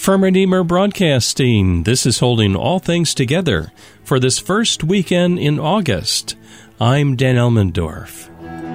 From Redeemer Broadcasting, this is Holding All Things Together for this first weekend in August. I'm Dan Elmendorf.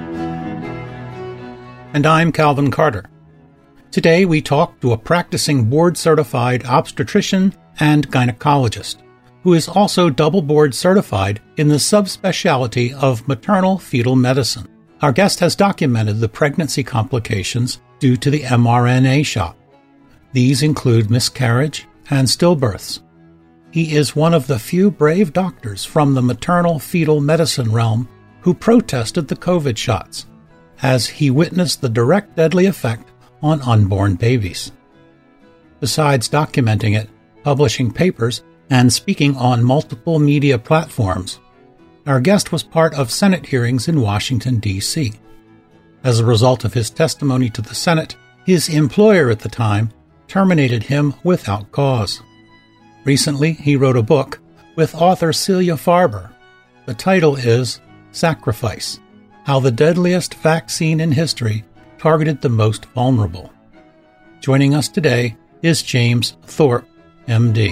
And I'm Calvin Carter. Today we talk to a practicing board-certified obstetrician and gynecologist, who is also double board-certified in the subspecialty of maternal-fetal medicine. Our guest has documented the pregnancy complications due to the mRNA shot. These include miscarriage and stillbirths. He is one of the few brave doctors from the maternal-fetal medicine realm who protested the COVID shots, as he witnessed the direct deadly effect on unborn babies. Besides documenting it, publishing papers, and speaking on multiple media platforms, our guest was part of Senate hearings in Washington, D.C. As a result of his testimony to the Senate, his employer at the time terminated him without cause. Recently, he wrote a book with author Celia Farber. The title is Sacrifice: How the Deadliest Vaccine in History Targeted the Most Vulnerable. Joining us today is James Thorp, M.D.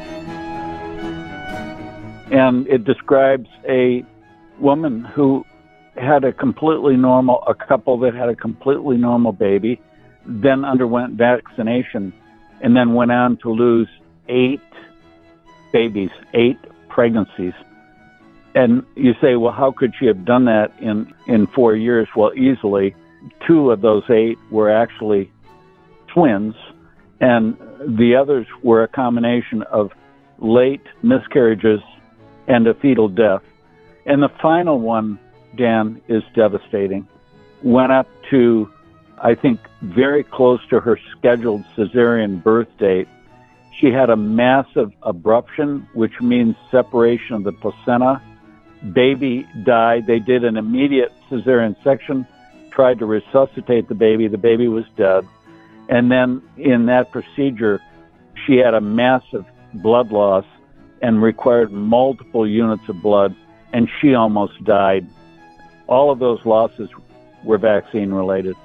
And it describes a woman who had a couple that had a completely normal baby, then underwent vaccination, and then went on to lose 8 pregnancies. And you say, well, how could she have done that in 4 years? Well, easily. 2 of those 8 were actually twins, and the others were a combination of late miscarriages and a fetal death. And the final one, Dan, is devastating. Went up to, I think, very close to her scheduled cesarean birth date. She had a massive abruption, which means separation of the placenta. Baby died. They did an immediate cesarean section, tried to resuscitate the baby. The baby was dead. And then in that procedure, she had a massive blood loss and required multiple units of blood, and she almost died. All of those losses were vaccine-related.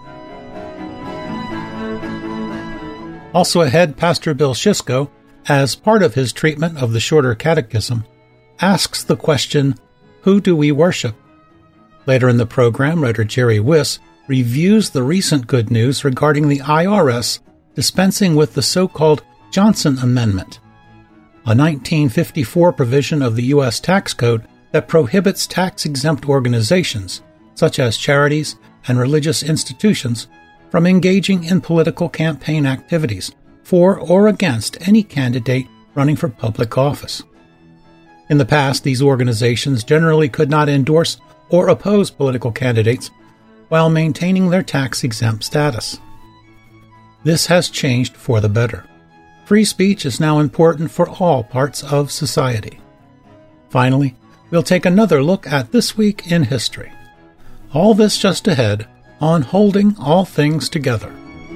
Also ahead, Pastor Bill Schisko, as part of his treatment of the Shorter Catechism, asks the question, who do we worship? Later in the program, writer Jerry Wiss reviews the recent good news regarding the IRS dispensing with the so-called Johnson Amendment, a 1954 provision of the U.S. tax code that prohibits tax-exempt organizations, such as charities and religious institutions, from engaging in political campaign activities for or against any candidate running for public office. In the past, these organizations generally could not endorse or oppose political candidates while maintaining their tax-exempt status. This has changed for the better. Free speech is now important for all parts of society. Finally, we'll take another look at this week in history. All this just ahead on Holding All Things Together.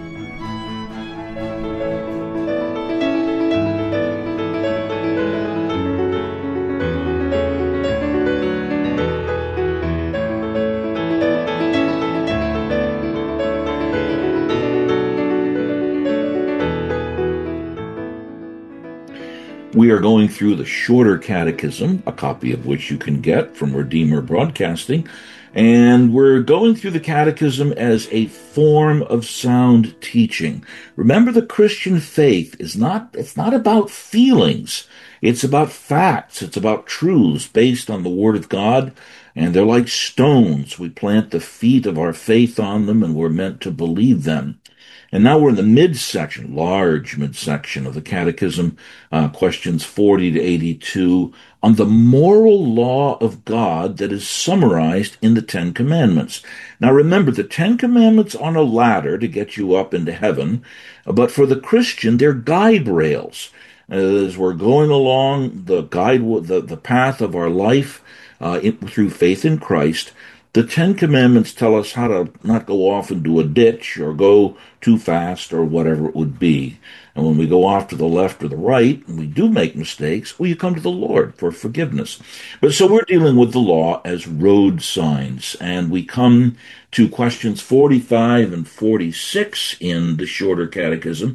We are going through the Shorter Catechism, a copy of which you can get from Redeemer Broadcasting, and we're going through the Catechism as a form of sound teaching. Remember, the Christian faith it's not about feelings. It's about facts. It's about truths based on the Word of God, and they're like stones. We plant the feet of our faith on them, and we're meant to believe them. And now we're in the midsection, large midsection of the Catechism, questions 40 to 82, on the moral law of God that is summarized in the Ten Commandments. Now remember, the Ten Commandments on a ladder to get you up into heaven, but for the Christian, they're guide rails. As we're going along the path of our life through faith in Christ, the Ten Commandments tell us how to not go off into a ditch or go too fast or whatever it would be. And when we go off to the left or the right, and we do make mistakes, well, you come to the Lord for forgiveness. But so we're dealing with the law as road signs, and we come to questions 45 and 46 in the Shorter Catechism,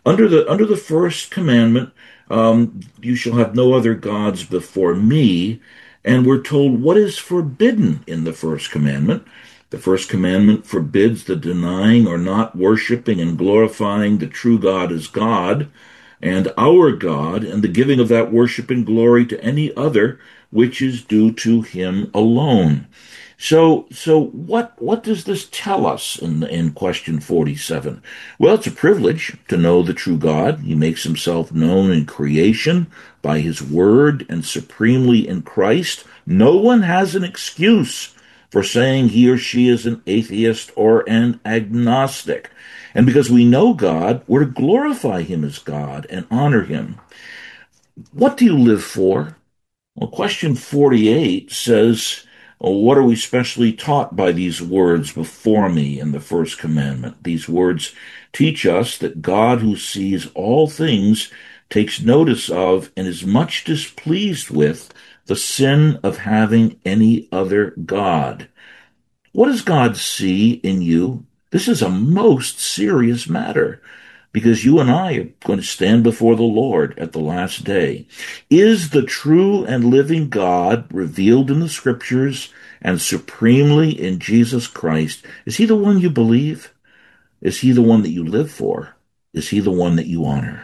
Under the first commandment, you shall have no other gods before me. And we're told what is forbidden in the first commandment. The first commandment forbids the denying or not worshiping and glorifying the true God as God and our God, and the giving of that worship and glory to any other which is due to him alone. So what does this tell us in question 47? Well, it's a privilege to know the true God. He makes himself known in creation by his word and supremely in Christ. No one has an excuse for saying he or she is an atheist or an agnostic. And because we know God, we're to glorify him as God and honor him. What do you live for? Well, question 48 says, what are we specially taught by these words before me in the first commandment? These words teach us that God, who sees all things, takes notice of and is much displeased with the sin of having any other God. What does God see in you? This is a most serious matter, because you and I are going to stand before the Lord at the last day. Is the true and living God revealed in the Scriptures and supremely in Jesus Christ? Is he the one you believe? Is he the one that you live for? Is he the one that you honor?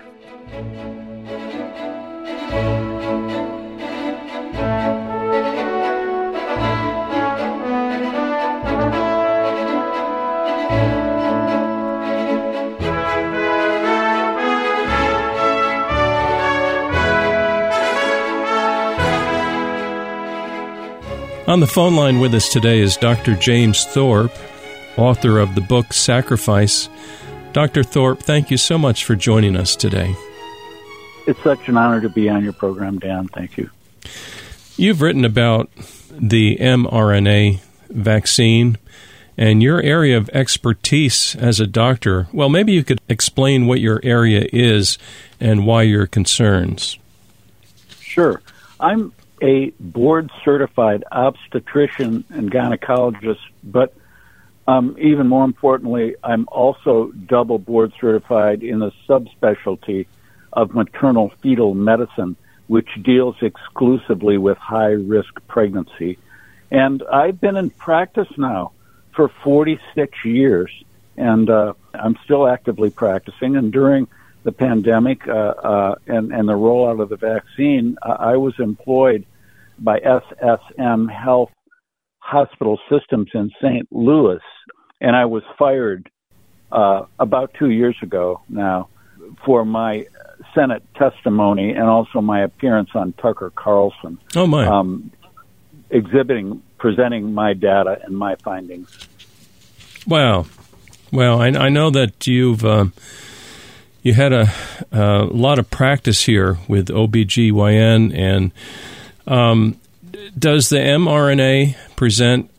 On the phone line with us today is Dr. James Thorpe, author of the book Sacrifice. Dr. Thorpe, thank you so much for joining us today. It's such an honor to be on your program, Dan. Thank you. You've written about the mRNA vaccine and your area of expertise as a doctor. Well, maybe you could explain what your area is and why your concerns. Sure. I'm a board-certified obstetrician and gynecologist, but even more importantly, I'm also double board-certified in the subspecialty of maternal fetal medicine, which deals exclusively with high-risk pregnancy. And I've been in practice now for 46 years, and I'm still actively practicing. And during the pandemic and the rollout of the vaccine, I was employed by SSM Health Hospital Systems in St. Louis, and I was fired about 2 years ago now for my Senate testimony and also my appearance on Tucker Carlson. Oh, my. Presenting my data and my findings. Wow. Well, I know that you had a lot of practice here with OBGYN, and does the mRNA present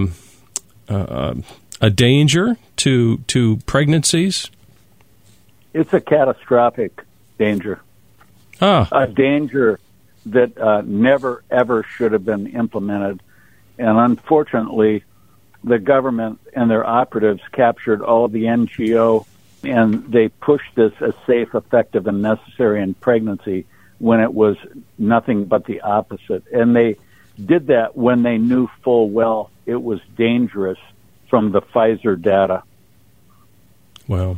a danger to pregnancies? It's a catastrophic danger. A danger that never, ever should have been implemented. And unfortunately, the government and their operatives captured all of the NGO, and they pushed this as safe, effective, and necessary in pregnancy when it was nothing but the opposite. And they did that when they knew full well it was dangerous from the Pfizer data. Wow.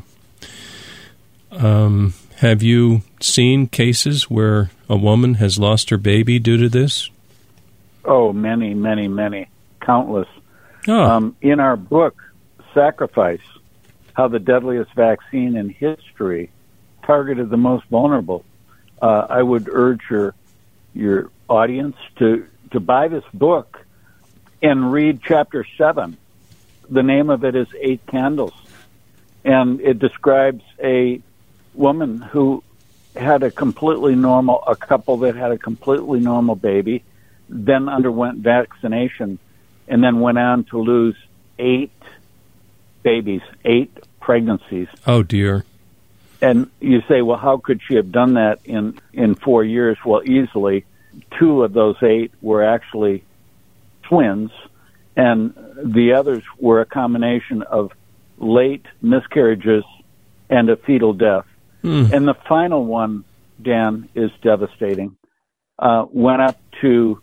Have you seen cases where a woman has lost her baby due to this? Oh, many, many, many. Countless. Oh. In our book, Sacrifice, How the Deadliest Vaccine in History Targeted the Most Vulnerable, I would urge your audience to buy this book and read Chapter 7. The name of it is 8 Candles. And it describes a woman who had a couple that had a completely normal baby, then underwent vaccination, and then went on to lose 8 babies, 8 pregnancies. Oh, dear. And you say, well, how could she have done that in 4 years? Well, easily. 2 of those 8 were actually twins, and the others were a combination of late miscarriages and a fetal death. And the final one, Dan, is devastating. Went up to,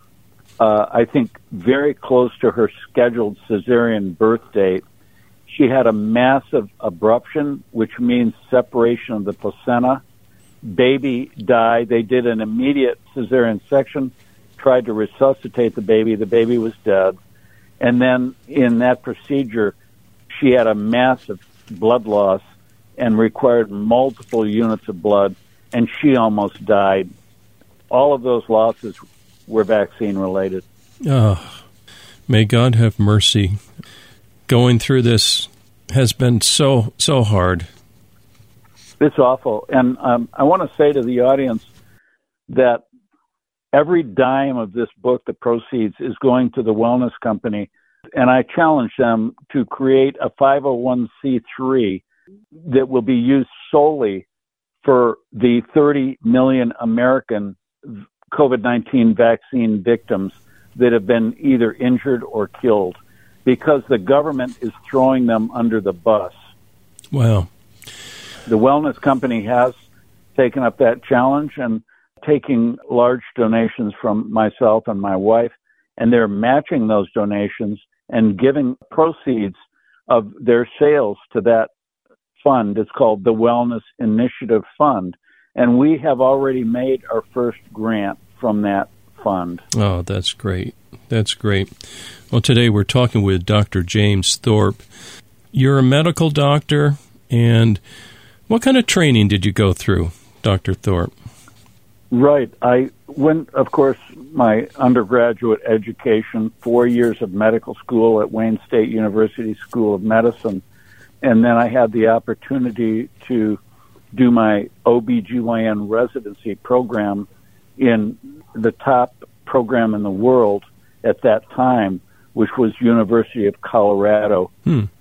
I think, very close to her scheduled cesarean birth date. She had a massive abruption, which means separation of the placenta. Baby died. They did an immediate cesarean section, tried to resuscitate the baby. The baby was dead. And then in that procedure, she had a massive blood loss and required multiple units of blood, and she almost died. All of those losses were vaccine-related. Oh, may God have mercy. Going through this has been so hard. It's awful. And I want to say to the audience that every dime of this book, the proceeds, is going to the Wellness Company. And I challenge them to create a 501c3 that will be used solely for the 30 million American COVID-19 vaccine victims that have been either injured or killed, because the government is throwing them under the bus. Wow. The Wellness Company has taken up that challenge and taking large donations from myself and my wife, and they're matching those donations and giving proceeds of their sales to that fund. It's called the Wellness Initiative Fund, and we have already made our first grant from that fund. Oh, that's great. That's great. Well, today we're talking with Dr. James Thorpe. You're a medical doctor, and what kind of training did you go through, Dr. Thorpe? Right. I went, of course, my undergraduate education, 4 years of medical school at Wayne State University School of Medicine, and then I had the opportunity to do my OBGYN residency program in the top program in the world at that time, which was University of Colorado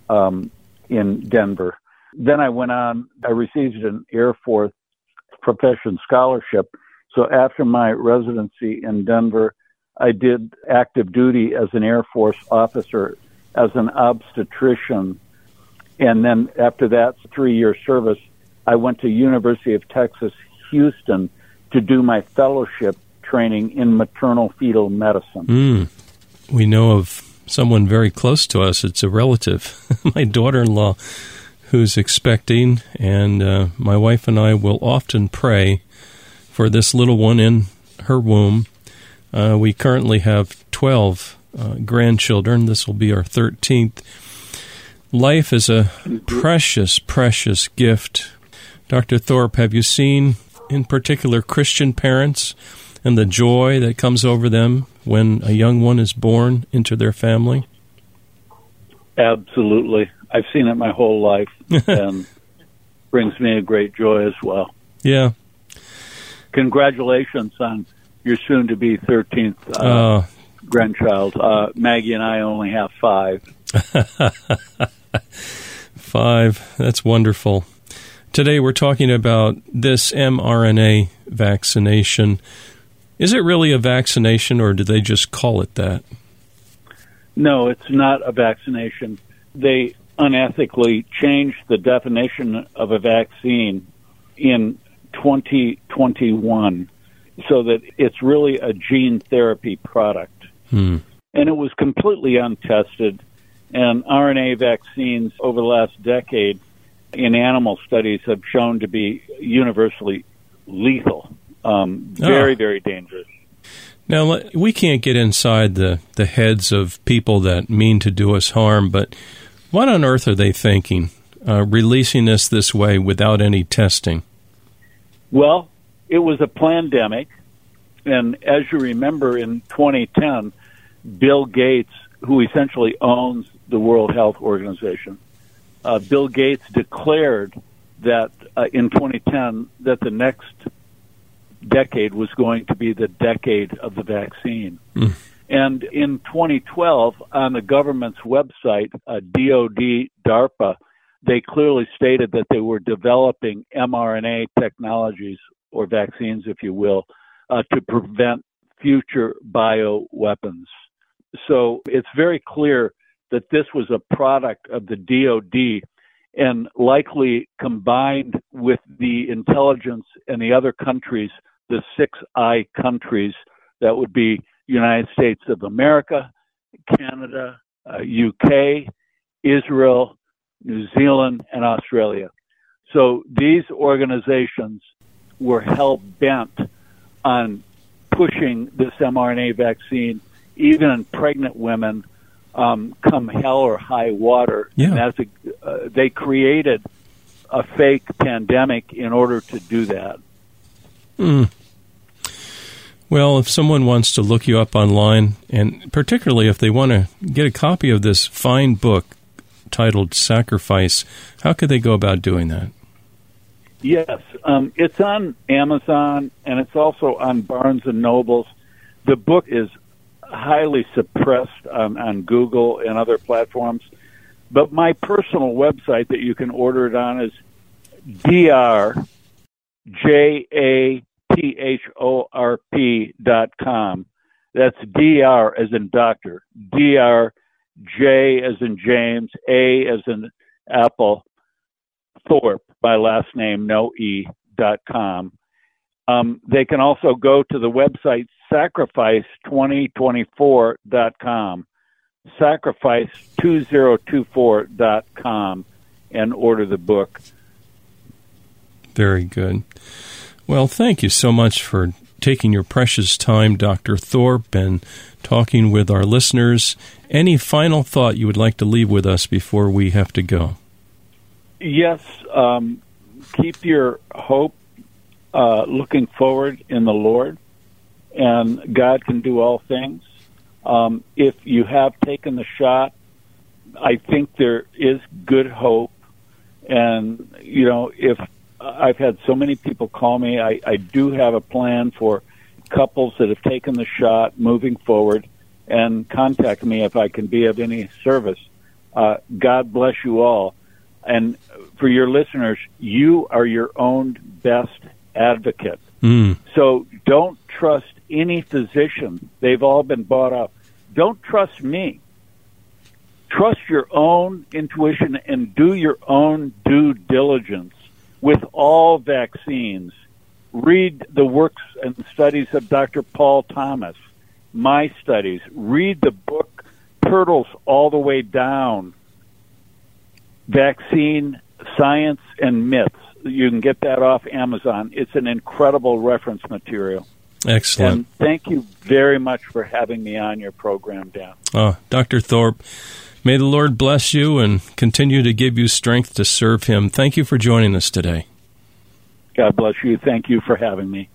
in Denver. Then I went on, I received an Air Force profession scholarship. So after my residency in Denver, I did active duty as an Air Force officer, as an obstetrician. And then after that 3-year service, I went to University of Texas, Houston, to do my fellowship training in maternal fetal medicine. We know of someone very close to us. It's a relative, my daughter-in-law, who's expecting, and my wife and I will often pray for this little one in her womb. We currently have 12 grandchildren. This will be our 13th. Life is a precious, precious gift. Dr. Thorpe, have you seen, in particular, Christian parents and the joy that comes over them when a young one is born into their family? Absolutely. I've seen it my whole life, and brings me a great joy as well. Yeah. Congratulations on your soon-to-be 13th grandchild. Maggie and I only have 5. 5. That's wonderful. Today we're talking about this mRNA vaccination. Is it really a vaccination, or do they just call it that? No, it's not a vaccination. They unethically changed the definition of a vaccine in 2021 so that it's really a gene therapy product. And it was completely untested. And RNA vaccines over the last decade in animal studies have shown to be universally lethal, very, very dangerous. Now, we can't get inside the heads of people that mean to do us harm, but what on earth are they thinking, releasing this way without any testing? Well, it was a plandemic, and as you remember, in 2010, Bill Gates, who essentially owns the World Health Organization, Bill Gates declared that in 2010 that the next decade was going to be the decade of the vaccine. And in 2012, on the government's website, DOD, DARPA, they clearly stated that they were developing mRNA technologies, or vaccines, if you will, to prevent future bioweapons. So it's very clear that this was a product of the DOD, and likely combined with the intelligence in the other countries, the 6I countries, that would be United States of America, Canada, UK, Israel, New Zealand, and Australia. So these organizations were hell-bent on pushing this mRNA vaccine, even in pregnant women, come hell or high water. Yeah. And they created a fake pandemic in order to do that. Well, if someone wants to look you up online, and particularly if they want to get a copy of this fine book titled Sacrifice, how could they go about doing that? Yes, it's on Amazon, and it's also on Barnes & Nobles. The book is highly suppressed on Google and other platforms, but my personal website that you can order it on is drjathorp.com. That's DR as in doctor, DR, J as in James, A as in Apple, Thorpe, my last name, no E.com. They can also go to the website sacrifice2024.com, sacrifice2024.com, and order the book. Very good. Well, thank you so much for taking your precious time, Dr. Thorpe, and talking with our listeners. Any final thought you would like to leave with us before we have to go? Yes, keep your hope looking forward in the Lord, and God can do all things. If you have taken the shot, I think there is good hope. And, you know, if I've had so many people call me, I do have a plan for couples that have taken the shot moving forward, and contact me if I can be of any service. God bless you all. And for your listeners, you are your own best advocate. So don't trust any physician. They've all been bought up. Don't trust me. Trust your own intuition and do your own due diligence with all vaccines. Read the works and studies of Dr. Paul Thomas, my studies. Read the book Turtles All the Way Down, Vaccine, Science, and Myths. You can get that off Amazon. It's an incredible reference material. Excellent. And thank you very much for having me on your program, Dan. Dr. Thorpe, may the Lord bless you and continue to give you strength to serve Him. Thank you for joining us today. God bless you. Thank you for having me.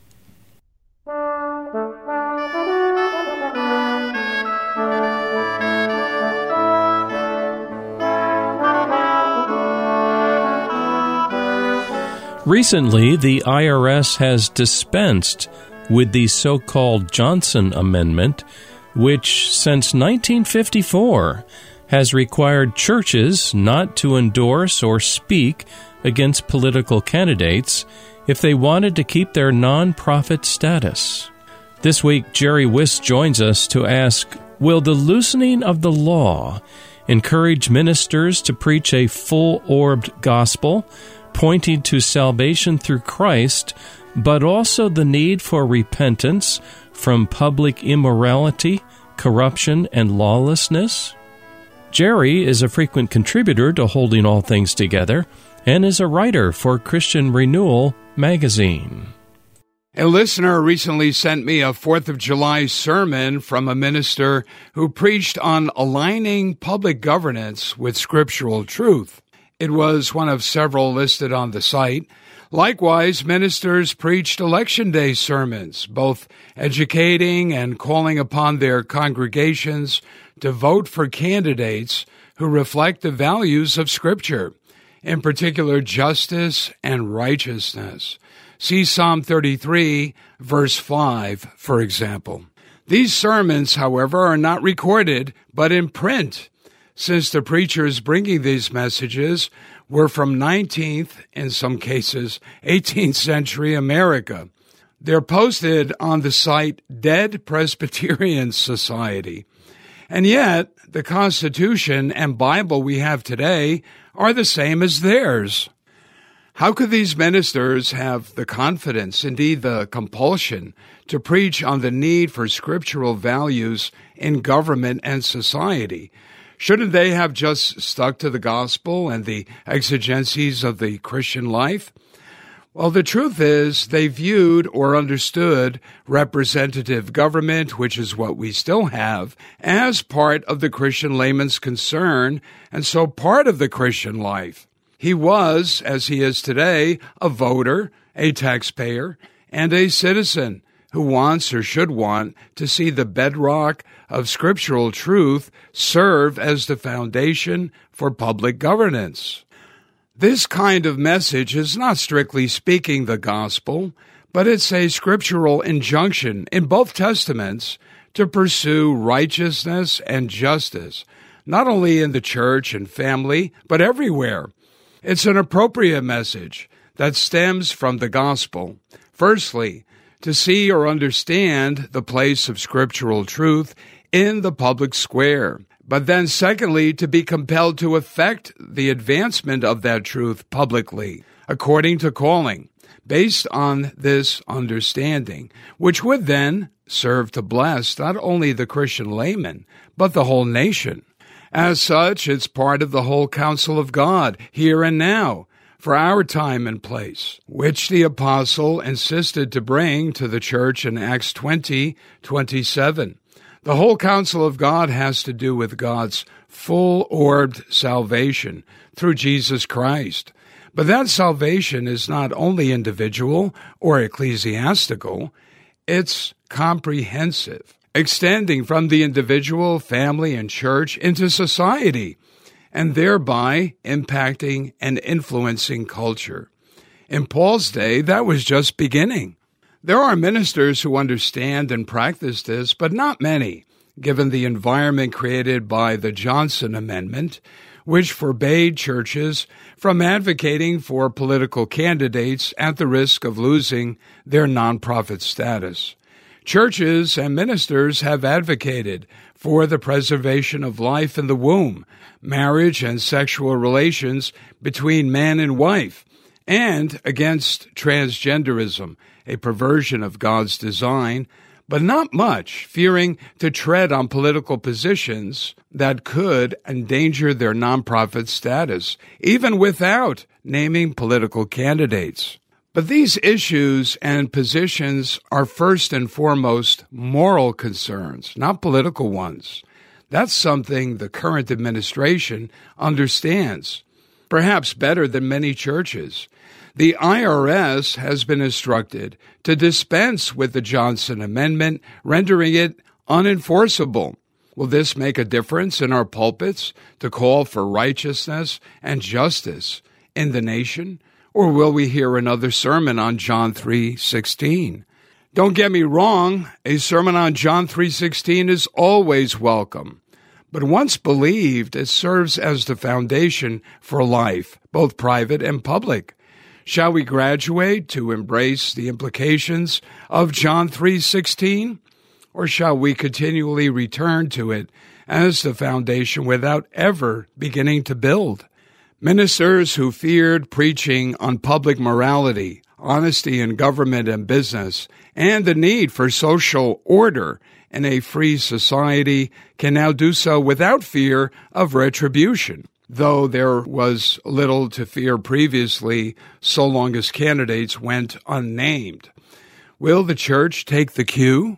Recently, the IRS has dispensed with the so-called Johnson Amendment, which since 1954 has required churches not to endorse or speak against political candidates if they wanted to keep their nonprofit status. This week, Jerry Wiss joins us to ask, will the loosening of the law encourage ministers to preach a full-orbed gospel, pointing to salvation through Christ, but also the need for repentance from public immorality, corruption, and lawlessness? Jerry is a frequent contributor to Holding All Things Together and is a writer for Christian Renewal magazine. A listener recently sent me a 4th of July sermon from a minister who preached on aligning public governance with scriptural truth. It was one of several listed on the site. Likewise, ministers preached Election Day sermons, both educating and calling upon their congregations to vote for candidates who reflect the values of Scripture, in particular justice and righteousness. See Psalm 33, verse 5, for example. These sermons, however, are not recorded, but in print, since the preachers bringing these messages were from 19th, in some cases, 18th century America. They're posted on the site Dead Presbyterian Society. And yet, the Constitution and Bible we have today are the same as theirs. How could these ministers have the confidence, indeed the compulsion, to preach on the need for scriptural values in government and society? Shouldn't they have just stuck to the gospel and the exigencies of the Christian life? Well, the truth is they viewed or understood representative government, which is what we still have, as part of the Christian layman's concern, and so part of the Christian life. He was, as he is today, a voter, a taxpayer, and a citizen who wants or should want to see the bedrock of scriptural truth serve as the foundation for public governance. This kind of message is not strictly speaking the gospel, but it's a scriptural injunction in both testaments to pursue righteousness and justice, not only in the church and family, but everywhere. It's an appropriate message that stems from the gospel. Firstly, to see or understand the place of scriptural truth in the public square. But then secondly, to be compelled to effect the advancement of that truth publicly, according to calling, based on this understanding, which would then serve to bless not only the Christian layman, but the whole nation. As such, it's part of the whole counsel of God, here and now, for our time and place, which the apostle insisted to bring to the church in Acts 20:27. The whole counsel of God has to do with God's full-orbed salvation through Jesus Christ. But that salvation is not only individual or ecclesiastical, it's comprehensive, extending from the individual, family, and church into society, and thereby impacting and influencing culture. In Paul's day, that was just beginning. There are ministers who understand and practice this, but not many, given the environment created by the Johnson Amendment, which forbade churches from advocating for political candidates at the risk of losing their nonprofit status. Churches and ministers have advocated for the preservation of life in the womb, marriage and sexual relations between man and wife, and against transgenderism, a perversion of God's design, but not much, fearing to tread on political positions that could endanger their nonprofit status, even without naming political candidates. But these issues and positions are first and foremost moral concerns, not political ones. That's something the current administration understands, perhaps better than many churches. The IRS has been instructed to dispense with the Johnson Amendment, rendering it unenforceable. Will this make a difference in our pulpits to call for righteousness and justice in the nation? Or will we hear another sermon on John 3:16? Don't get me wrong, a sermon on John 3:16 is always welcome. But once believed, it serves as the foundation for life, both private and public. Shall we graduate to embrace the implications of John 3:16? Or shall we continually return to it as the foundation without ever beginning to build? Ministers who feared preaching on public morality, honesty in government and business, and the need for social order in a free society can now do so without fear of retribution, though there was little to fear previously so long as candidates went unnamed. Will the church take the cue?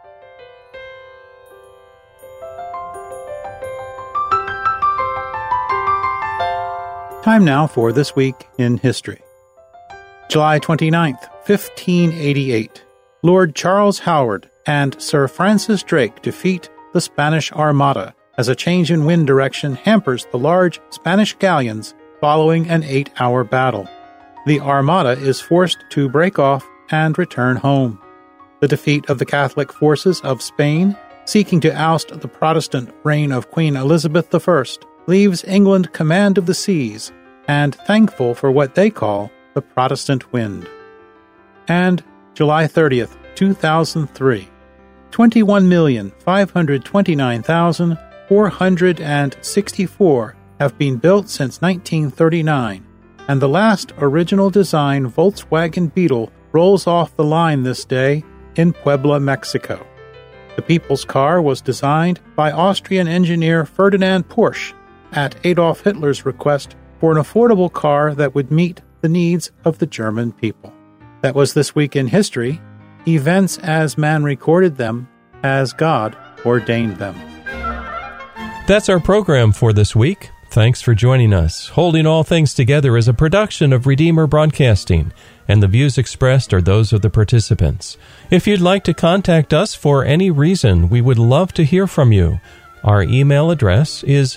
Time now for This Week in History. July 29th, 1588. Lord Charles Howard and Sir Francis Drake defeat the Spanish Armada as a change in wind direction hampers the large Spanish galleons following an 8-hour battle. The Armada is forced to break off and return home. The defeat of the Catholic forces of Spain, seeking to oust the Protestant reign of Queen Elizabeth I, leaves England command of the seas and thankful for what they call the Protestant wind. And July 30th, 2003. 21,529,464 have been built since 1939, and the last original design Volkswagen Beetle rolls off the line this day in Puebla, Mexico. The People's Car was designed by Austrian engineer Ferdinand Porsche at Adolf Hitler's request for an affordable car that would meet the needs of the German people. That was This Week in History, events as man recorded them, as God ordained them. That's our program for this week. Thanks for joining us. Holding All Things Together is a production of Redeemer Broadcasting, and the views expressed are those of the participants. If you'd like to contact us for any reason, we would love to hear from you. Our email address is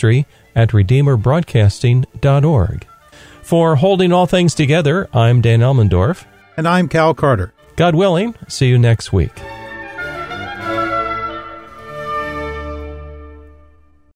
ministry@redeemerbroadcasting.org. For Holding All Things Together, I'm Dan Elmendorf. And I'm Cal Carter. God willing, see you next week.